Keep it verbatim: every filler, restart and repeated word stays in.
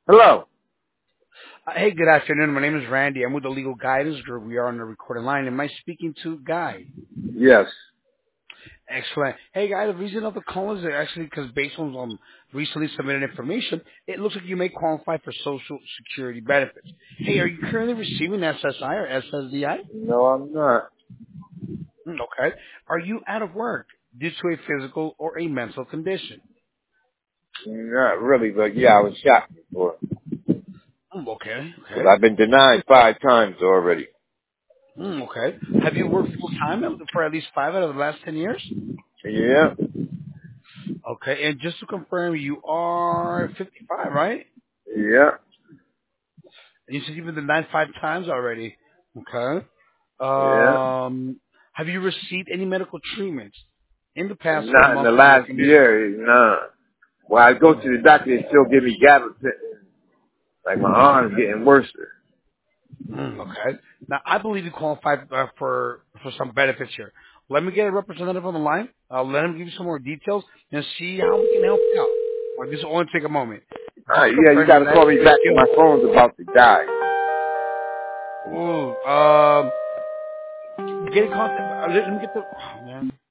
Hello. Uh, Hey, good afternoon. My name is Randy. I'm with the Legal Guidance Group. We are on the recording line. Am I speaking to Guy? Yes. Excellent. Hey, Guy, the reason of the call is actually because based on um, recently submitted information, it looks like you may qualify for Social Security benefits. Hey, are you currently receiving S S I or S S D I? No, I'm not. Mm, okay. Are you out of work due to a physical or a mental condition? Not really, but yeah, I was shot before. Mm, okay. But Okay. I've been denied five times already. Mm, okay. Have you worked full time for at least five out of the last ten years? Yeah. Okay, and just to confirm, you are fifty-five, right? Yeah. And you said you've been denied five times already. Okay. Yeah. Um, have you received any medical treatments in the past twelve Not in the months for your last condition? year, none. When I go to the doctor, they still give me gabapentin. Like my arm's getting worse. Mm, okay. Now, I believe you qualify uh, for for some benefits here. Let me get a representative on the line. I'll let him give you some more details and see how we can help you out. All right, this will only take a moment. Just Alright, to yeah, you confirm your gotta last call me name is back. Gil. My phone's about to die. Ooh, um, get in contact. uh, Let let me get the. Oh, man.